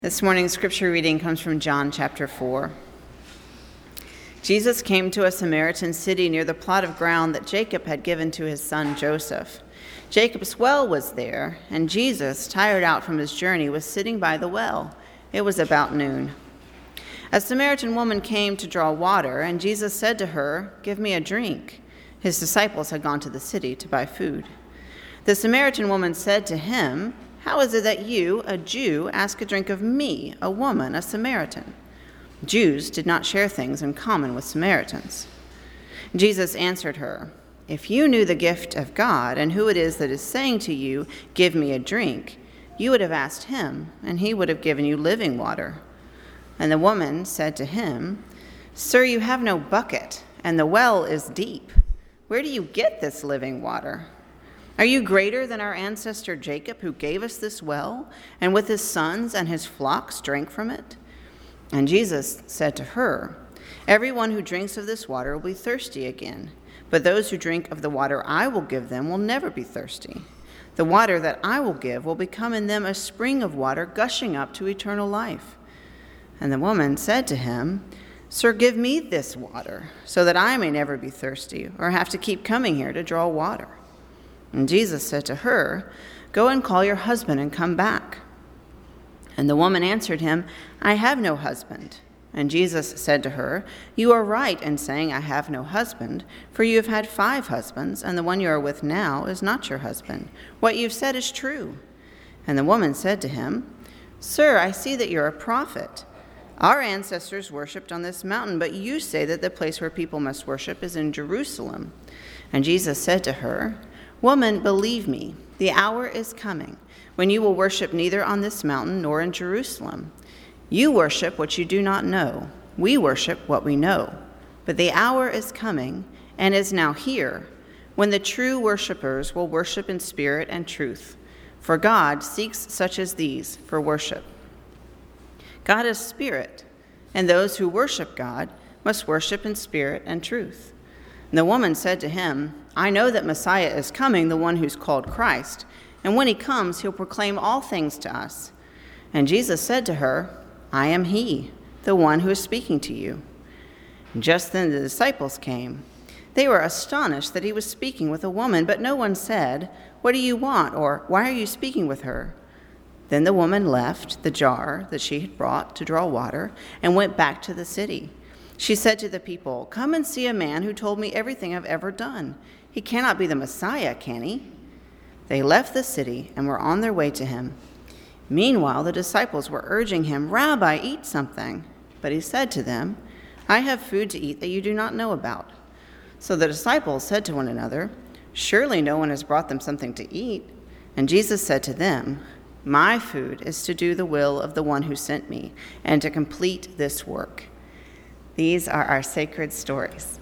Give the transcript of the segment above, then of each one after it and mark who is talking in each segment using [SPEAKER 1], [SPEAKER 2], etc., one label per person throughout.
[SPEAKER 1] This morning's scripture reading comes from John chapter 4. Jesus came to a Samaritan city near the plot of ground that Jacob had given to his son Joseph. Jacob's well was there, and Jesus, tired out from his journey, was sitting by the well. It was about noon. A Samaritan woman came to draw water, and Jesus said to her, "Give me a drink." His disciples had gone to the city to buy food. The Samaritan woman said to him, "How is it that you, a Jew, ask a drink of me, a woman, a Samaritan?" Jews did not share things in common with Samaritans. Jesus answered her, "If you knew the gift of God and who it is that is saying to you, 'Give me a drink,' you would have asked him, and he would have given you living water." And the woman said to him, "Sir, you have no bucket, and the well is deep. Where do you get this living water? Are you greater than our ancestor Jacob, who gave us this well, and with his sons and his flocks drank from it?" And Jesus said to her, "Everyone who drinks of this water will be thirsty again, but those who drink of the water I will give them will never be thirsty. The water that I will give will become in them a spring of water gushing up to eternal life." And the woman said to him, "Sir, give me this water, so that I may never be thirsty or have to keep coming here to draw water." And Jesus said to her, "Go and call your husband and come back." And the woman answered him, "I have no husband." And Jesus said to her, "You are right in saying, 'I have no husband,' for you have had 5 husbands, and the one you are with now is not your husband. What you've said is true." And the woman said to him, "Sir, I see that you're a prophet. Our ancestors worshipped on this mountain, but you say that the place where people must worship is in Jerusalem." And Jesus said to her, "Woman, believe me, the hour is coming when you will worship neither on this mountain nor in Jerusalem. You worship what you do not know. We worship what we know. But the hour is coming, and is now here, when the true worshipers will worship in spirit and truth. For God seeks such as these for worship. God is spirit, and those who worship God must worship in spirit and truth." And the woman said to him, "I know that Messiah is coming, the one who's called Christ. And when he comes, he'll proclaim all things to us." And Jesus said to her, "I am he, the one who is speaking to you." And just then the disciples came. They were astonished that he was speaking with a woman, but no one said, "What do you want?" or "Why are you speaking with her?" Then the woman left the jar that she had brought to draw water and went back to the city. She said to the people, "Come and see a man who told me everything I've ever done. He cannot be the Messiah, can he?" They left the city and were on their way to him. Meanwhile, the disciples were urging him, "Rabbi, eat something." But he said to them, "I have food to eat that you do not know about." So the disciples said to one another, "Surely no one has brought them something to eat." And Jesus said to them, "My food is to do the will of the one who sent me and to complete this work." These are our sacred stories.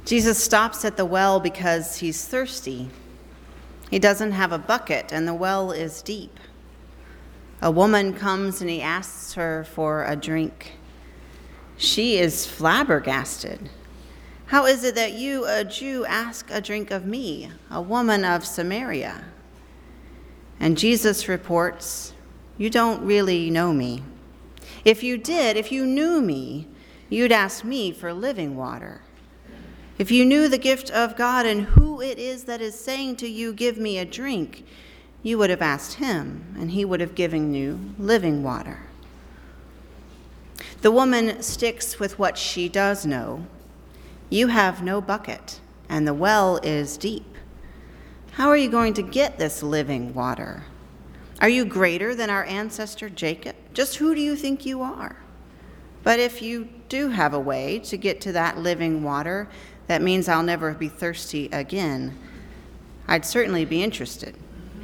[SPEAKER 1] Jesus stops at the well because he's thirsty. He doesn't have a bucket, and the well is deep. A woman comes and he asks her for a drink. She is flabbergasted. How is it that you, a Jew, ask a drink of me, a woman of Samaria? And Jesus reports, you don't really know me. If you did, if you knew me, you'd ask me for living water. If you knew the gift of God and who it is that is saying to you, give me a drink, you would have asked him, and he would have given you living water. The woman sticks with what she does know. You have no bucket, and the well is deep. How are you going to get this living water? Are you greater than our ancestor Jacob? Just who do you think you are? But if you do have a way to get to that living water, that means I'll never be thirsty again. I'd certainly be interested.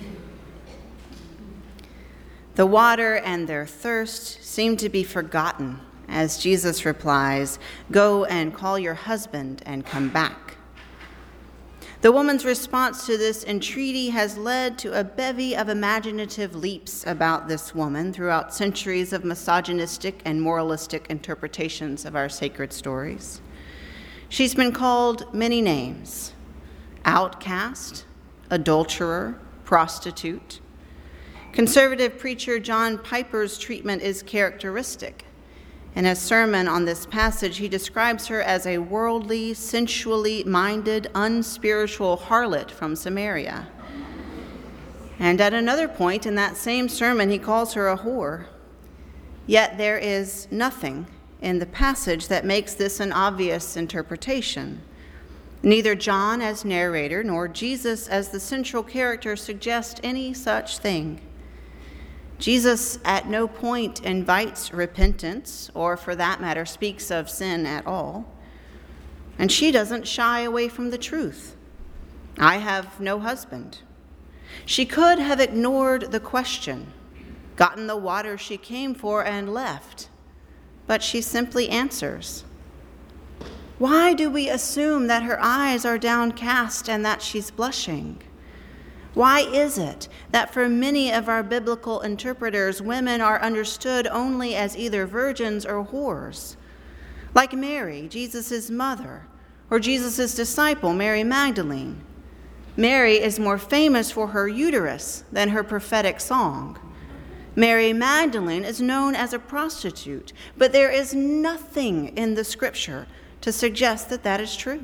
[SPEAKER 1] The water and their thirst seem to be forgotten as Jesus replies, go and call your husband and come back. The woman's response to this entreaty has led to a bevy of imaginative leaps about this woman throughout centuries of misogynistic and moralistic interpretations of our sacred stories. She's been called many names: outcast, adulterer, prostitute. Conservative preacher John Piper's treatment is characteristic. In a sermon on this passage, he describes her as a worldly, sensually minded, unspiritual harlot from Samaria. And at another point in that same sermon, he calls her a whore. Yet there is nothing in the passage that makes this an obvious interpretation. Neither John as narrator nor Jesus as the central character suggest any such thing. Jesus at no point invites repentance, or for that matter, speaks of sin at all. And she doesn't shy away from the truth. I have no husband. She could have ignored the question, gotten the water she came for, and left. But she simply answers. Why do we assume that her eyes are downcast and that she's blushing? Why is it that for many of our biblical interpreters, women are understood only as either virgins or whores? Like Mary, Jesus' mother, or Jesus' disciple, Mary Magdalene. Mary is more famous for her uterus than her prophetic song. Mary Magdalene is known as a prostitute, but there is nothing in the scripture to suggest that that is true.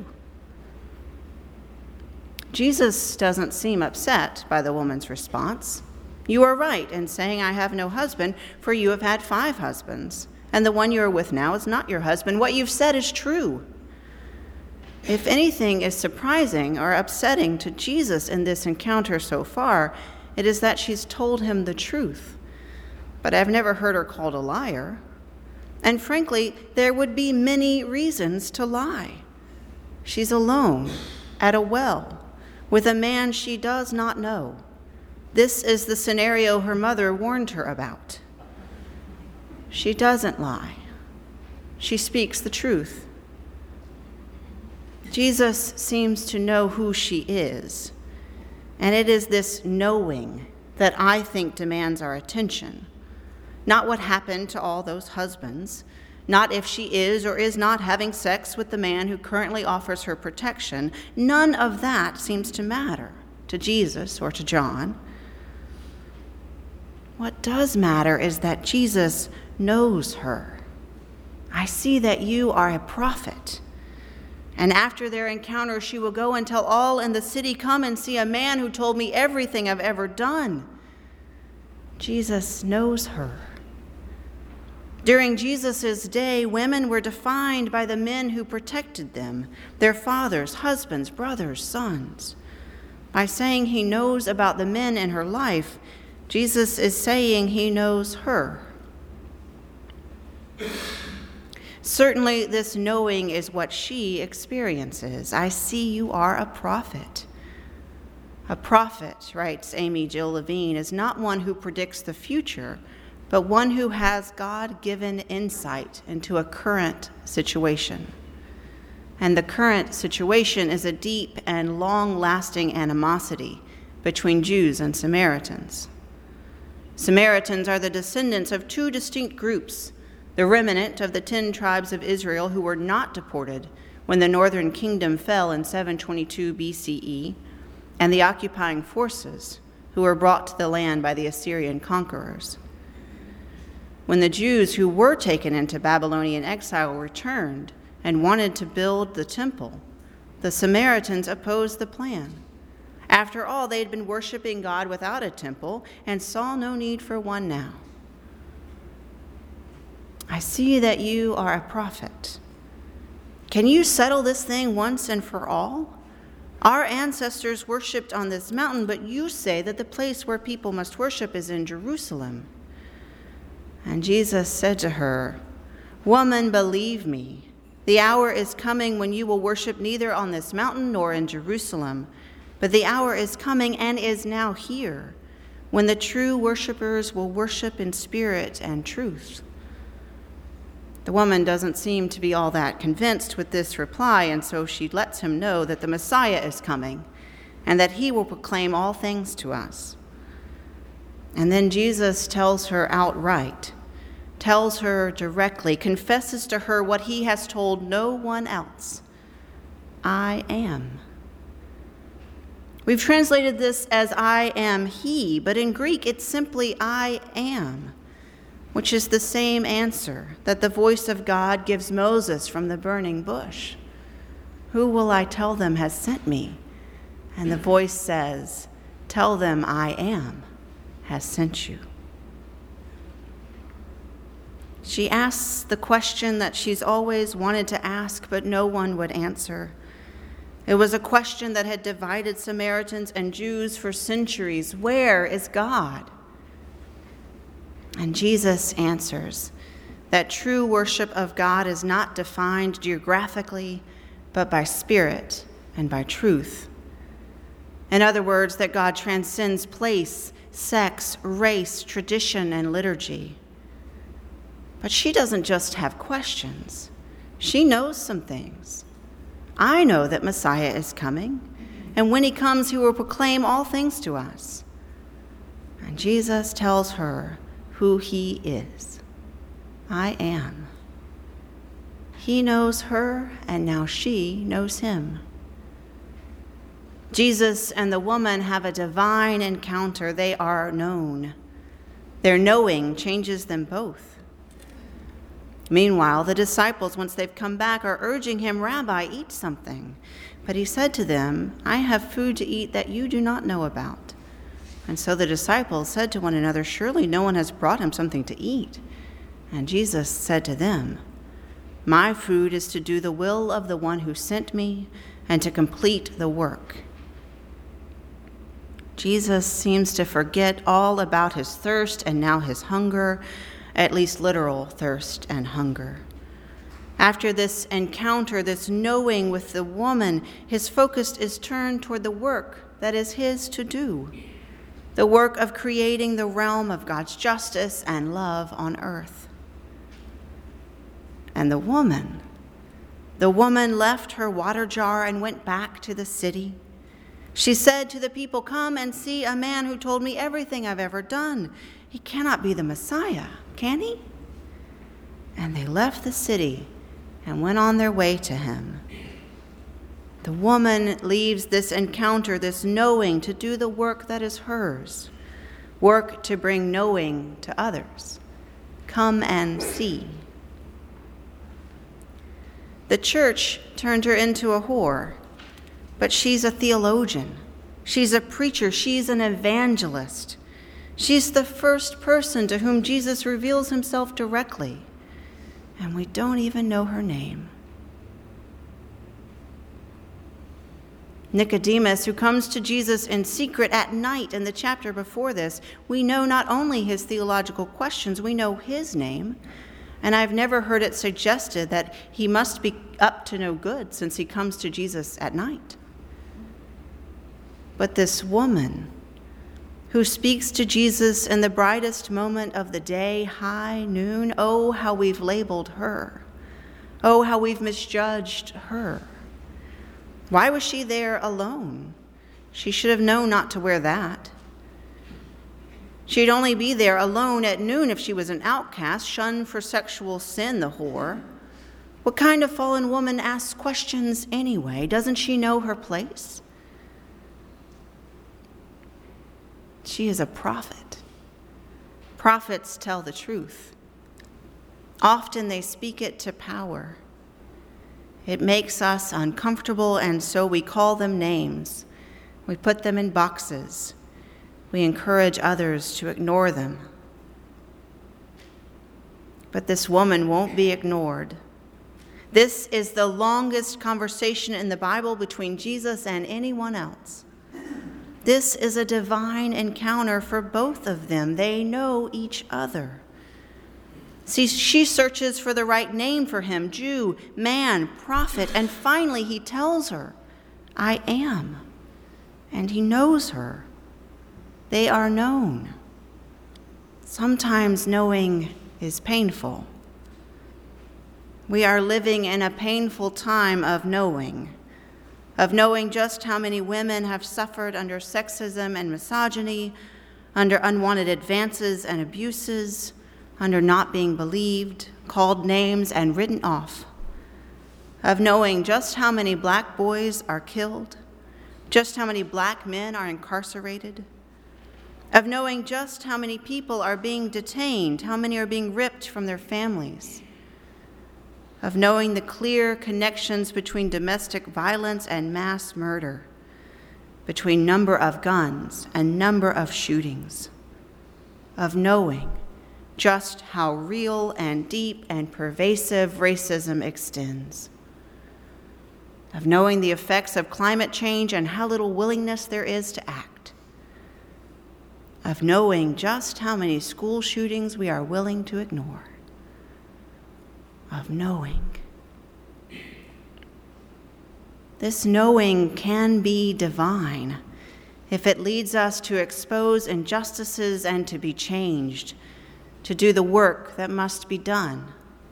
[SPEAKER 1] Jesus doesn't seem upset by the woman's response. You are right in saying I have no husband, for you have had 5 husbands, and the one you are with now is not your husband. What you've said is true. If anything is surprising or upsetting to Jesus in this encounter so far, it is that she's told him the truth. But I've never heard her called a liar. And frankly, there would be many reasons to lie. She's alone at a well with a man she does not know. This is the scenario her mother warned her about. She doesn't lie. She speaks the truth. Jesus seems to know who she is, and it is this knowing that I think demands our attention. Not what happened to all those husbands, not if she is or is not having sex with the man who currently offers her protection. None of that seems to matter to Jesus or to John. What does matter is that Jesus knows her. I see that you are a prophet. And after their encounter, she will go and tell all in the city, come and see a man who told me everything I've ever done. Jesus knows her. During Jesus' day, women were defined by the men who protected them, their fathers, husbands, brothers, sons. By saying he knows about the men in her life, Jesus is saying he knows her. Certainly, this knowing is what she experiences. I see you are a prophet. A prophet, writes Amy Jill Levine, is not one who predicts the future, but one who has God-given insight into a current situation. And the current situation is a deep and long-lasting animosity between Jews and Samaritans. Samaritans are the descendants of two distinct groups, the remnant of the 10 tribes of Israel who were not deported when the northern kingdom fell in 722 BCE, and the occupying forces who were brought to the land by the Assyrian conquerors. When the Jews who were taken into Babylonian exile returned and wanted to build the temple, the Samaritans opposed the plan. After all, they had been worshiping God without a temple and saw no need for one now. I see that you are a prophet. Can you settle this thing once and for all? Our ancestors worshipped on this mountain, but you say that the place where people must worship is in Jerusalem. And Jesus said to her, "Woman, believe me, the hour is coming when you will worship neither on this mountain nor in Jerusalem, but the hour is coming and is now here, when the true worshipers will worship in spirit and truth." The woman doesn't seem to be all that convinced with this reply, and so she lets him know that the Messiah is coming and that he will proclaim all things to us. And then Jesus tells her outright, tells her directly, confesses to her what he has told no one else: I am. We've translated this as I am he, but in Greek it's simply I am, which is the same answer that the voice of God gives Moses from the burning bush. Who will I tell them has sent me? And the voice says, tell them I am has sent you. She asks the question that she's always wanted to ask, but no one would answer. It was a question that had divided Samaritans and Jews for centuries. Where is God? And Jesus answers that true worship of God is not defined geographically, but by spirit and by truth. In other words, that God transcends place, sex, race, tradition, and liturgy. But she doesn't just have questions. She knows some things. I know that Messiah is coming, and when he comes, he will proclaim all things to us. And Jesus tells her who he is. I am. He knows her, and now she knows him. Jesus and the woman have a divine encounter. They are known. Their knowing changes them both. Meanwhile, the disciples, once they've come back, are urging him, Rabbi, eat something. But he said to them, I have food to eat that you do not know about. And so the disciples said to one another, surely no one has brought him something to eat. And Jesus said to them, my food is to do the will of the one who sent me and to complete the work. Jesus seems to forget all about his thirst and now his hunger, at least literal thirst and hunger. After this encounter, this knowing with the woman, his focus is turned toward the work that is his to do, the work of creating the realm of God's justice and love on earth. And the woman left her water jar and went back to the city. She said to the people, come and see a man who told me everything I've ever done. He cannot be the Messiah, can he? And they left the city and went on their way to him. The woman leaves this encounter, this knowing, to do the work that is hers, work to bring knowing to others. Come and see. The church turned her into a whore, but she's a theologian. She's a preacher. She's an evangelist. She's the first person to whom Jesus reveals himself directly, and we don't even know her name. Nicodemus, who comes to Jesus in secret at night in the chapter before this, we know not only his theological questions, we know his name, and I've never heard it suggested that he must be up to no good since he comes to Jesus at night. But this woman, who speaks to Jesus in the brightest moment of the day, high noon, oh, how we've labeled her. Oh, how we've misjudged her. Why was she there alone? She should have known not to wear that. She'd only be there alone at noon if she was an outcast, shunned for sexual sin, the whore. What kind of fallen woman asks questions anyway? Doesn't she know her place? She is a prophet. Prophets tell the truth. Often they speak it to power. It makes us uncomfortable, and so we call them names. We put them in boxes. We encourage others to ignore them. But this woman won't be ignored. This is the longest conversation in the Bible between Jesus and anyone else. This is a divine encounter for both of them. They know each other. See, she searches for the right name for him, Jew, man, prophet, and finally he tells her, I am. And he knows her. They are known. Sometimes knowing is painful. We are living in a painful time of knowing just how many women have suffered under sexism and misogyny, under unwanted advances and abuses, under not being believed, called names, and written off. Of knowing just how many black boys are killed, just how many black men are incarcerated, of knowing just how many people are being detained, how many are being ripped from their families, of knowing the clear connections between domestic violence and mass murder, between number of guns and number of shootings, of knowing just how real and deep and pervasive racism extends, of knowing the effects of climate change and how little willingness there is to act, of knowing just how many school shootings we are willing to ignore, of knowing. This knowing can be divine if it leads us to expose injustices and to be changed, to do the work that must be done.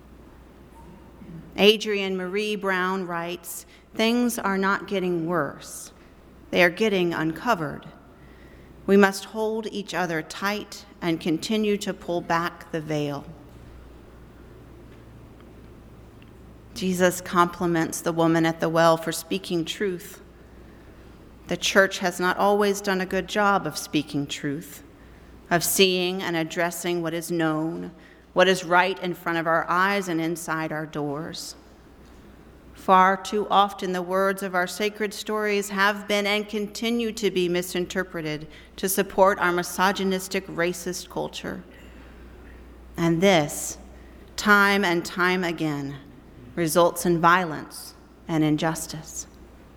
[SPEAKER 1] Adrienne Marie Brown writes, things are not getting worse. They are getting uncovered. We must hold each other tight and continue to pull back the veil. Jesus compliments the woman at the well for speaking truth. The church has not always done a good job of speaking truth, of seeing and addressing what is known, what is right in front of our eyes and inside our doors. Far too often the words of our sacred stories have been and continue to be misinterpreted to support our misogynistic, racist culture. And this, time and time again, results in violence and injustice.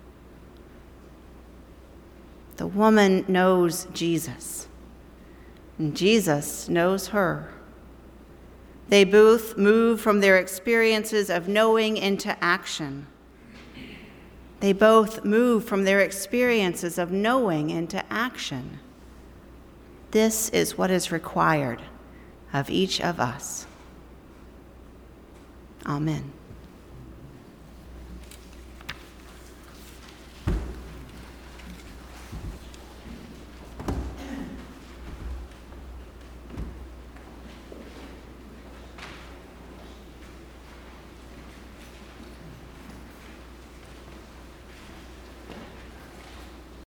[SPEAKER 1] The woman knows Jesus, and Jesus knows her. They both move from their experiences of knowing into action. They both move from their experiences of knowing into action. This is what is required of each of us. Amen.